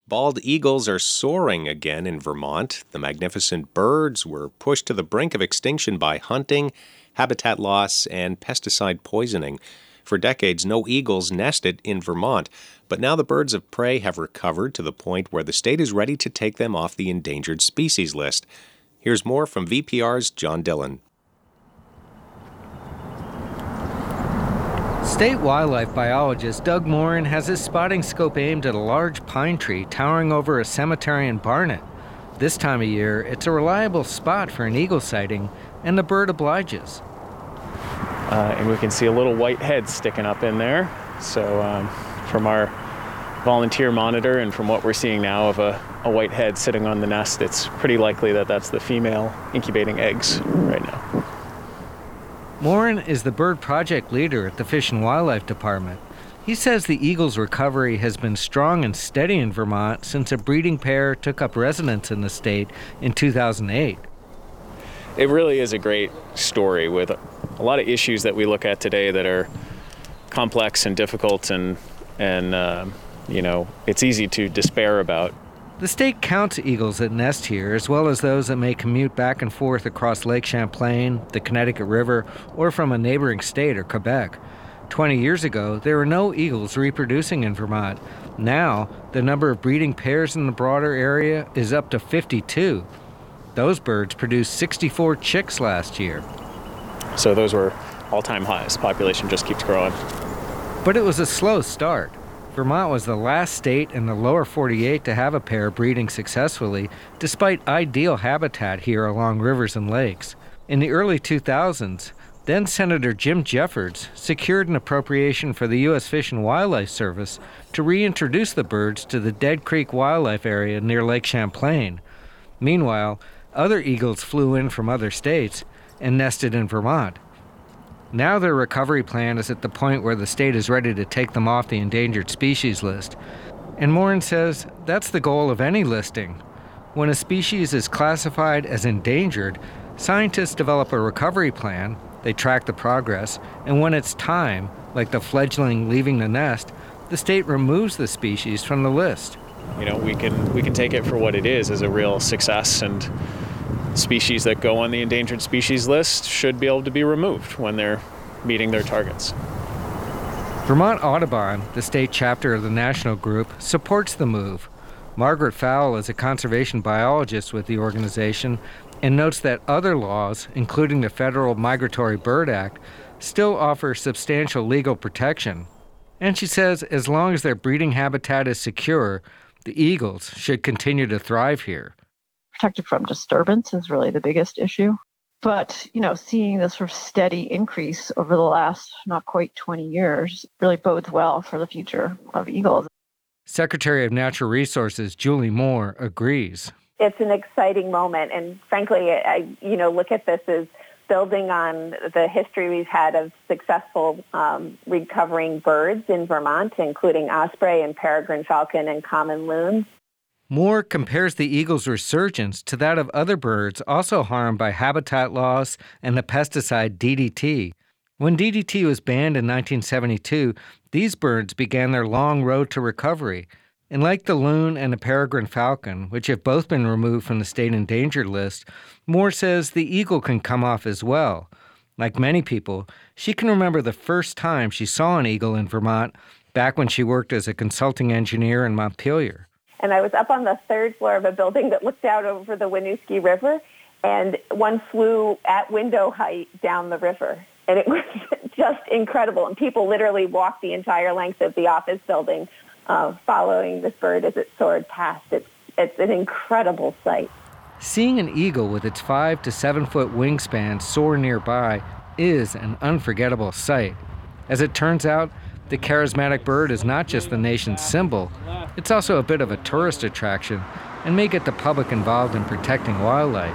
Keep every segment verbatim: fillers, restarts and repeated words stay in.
Bald eagles are soaring again in Vermont. The magnificent birds were pushed to the brink of extinction by hunting, habitat loss, and pesticide poisoning. For decades, no eagles nested in Vermont, but now the birds of prey have recovered to the point where the state is ready to take them off the endangered species list. Here's more from V P R's John Dillon. State wildlife biologist Doug Morin has his spotting scope aimed at a large pine tree towering over a cemetery in Barnet. This time of year, it's a reliable spot for an eagle sighting, and the bird obliges. Uh, and we can see a little white head sticking up in there. So um, from our volunteer monitor and from what we're seeing now of a, a white head sitting on the nest, it's pretty likely that that's the female incubating eggs right now. Morin is the bird project leader at the Fish and Wildlife Department. He says the eagle's recovery has been strong and steady in Vermont since a breeding pair took up residence in the state in two thousand eight. It really is a great story with a lot of issues that we look at today that are complex and difficult, and, and uh, you know, it's easy to despair about. The state counts eagles that nest here, as well as those that may commute back and forth across Lake Champlain, the Connecticut River, or from a neighboring state or Quebec. Twenty years ago, there were no eagles reproducing in Vermont. Now, the number of breeding pairs in the broader area is up to fifty-two. Those birds produced sixty-four chicks last year. So those were all-time highs. Population just keeps growing. But it was a slow start. Vermont was the last state in the lower forty-eight to have a pair breeding successfully, despite ideal habitat here along rivers and lakes. In the early two thousands, then Senator Jim Jeffords secured an appropriation for the U S Fish and Wildlife Service to reintroduce the birds to the Dead Creek Wildlife Area near Lake Champlain. Meanwhile, other eagles flew in from other states and nested in Vermont. Now their recovery plan is at the point where the state is ready to take them off the endangered species list. And Morin says that's the goal of any listing. When a species is classified as endangered, scientists develop a recovery plan, they track the progress, and when it's time, like the fledgling leaving the nest, the state removes the species from the list. You know, we can we can take it for what it is, as a real success, and species that go on the endangered species list should be able to be removed when they're meeting their targets. Vermont Audubon, the state chapter of the national group, supports the move. Margaret Fowle is a conservation biologist with the organization and notes that other laws, including the Federal Migratory Bird Act, still offer substantial legal protection. And she says as long as their breeding habitat is secure, the eagles should continue to thrive here. Protected from disturbance is really the biggest issue. But, you know, seeing this sort of steady increase over the last not quite twenty years really bodes well for the future of eagles. Secretary of Natural Resources Julie Moore agrees. It's an exciting moment. And frankly, I, you know, look at this as building on the history we've had of successful um, recovering birds in Vermont, including osprey and peregrine falcon and common loons. Moore compares the eagle's resurgence to that of other birds also harmed by habitat loss and the pesticide D D T. When D D T was banned in nineteen seventy-two, these birds began their long road to recovery. And like the loon and the peregrine falcon, which have both been removed from the state endangered list, Moore says the eagle can come off as well. Like many people, she can remember the first time she saw an eagle in Vermont back when she worked as a consulting engineer in Montpelier. And I was up on the third floor of a building that looked out over the Winooski River, and one flew at window height down the river. And it was just incredible. And people literally walked the entire length of the office building uh, following this bird as it soared past. It's, it's an incredible sight. Seeing an eagle with its five to seven foot wingspan soar nearby is an unforgettable sight. As it turns out, the charismatic bird is not just the nation's symbol, it's also a bit of a tourist attraction and may get the public involved in protecting wildlife.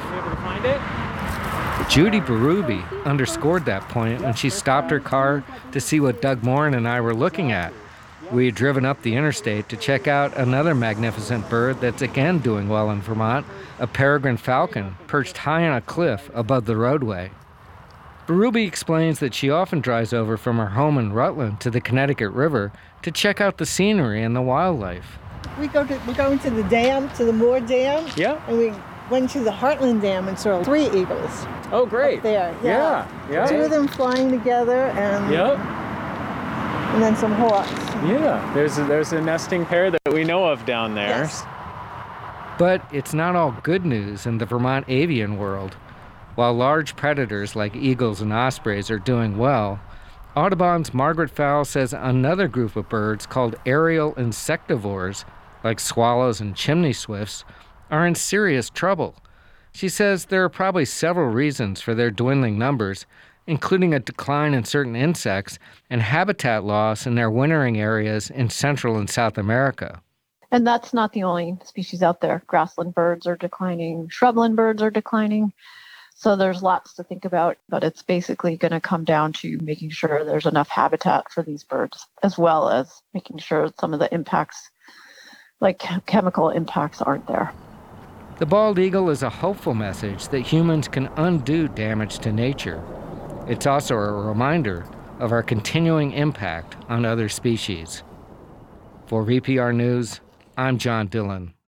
Judy Berube underscored that point when she stopped her car to see what Doug Morin and I were looking at. We had driven up the interstate to check out another magnificent bird that's again doing well in Vermont, a peregrine falcon perched high on a cliff above the roadway. Berube explains that she often drives over from her home in Rutland to the Connecticut River to check out the scenery and the wildlife. We go to, we're going to the dam, to the Moore Dam. Yeah. And we went to the Heartland Dam and saw three eagles. Oh, great. Up there. Yeah. Yeah. Two of them flying together, and Yep. and then some hawks. Yeah. There's a, there's a nesting pair that we know of down there. Yes. But it's not all good news in the Vermont avian world. While large predators like eagles and ospreys are doing well, Audubon's Margaret Fowle says another group of birds called aerial insectivores, like swallows and chimney swifts, are in serious trouble. She says there are probably several reasons for their dwindling numbers, including a decline in certain insects and habitat loss in their wintering areas in Central and South America. And that's not the only species out there. Grassland birds are declining, shrubland birds are declining. So there's lots to think about, but it's basically going to come down to making sure there's enough habitat for these birds, as well as making sure some of the impacts, like chemical impacts, aren't there. The bald eagle is a hopeful message that humans can undo damage to nature. It's also a reminder of our continuing impact on other species. For V P R News, I'm John Dillon.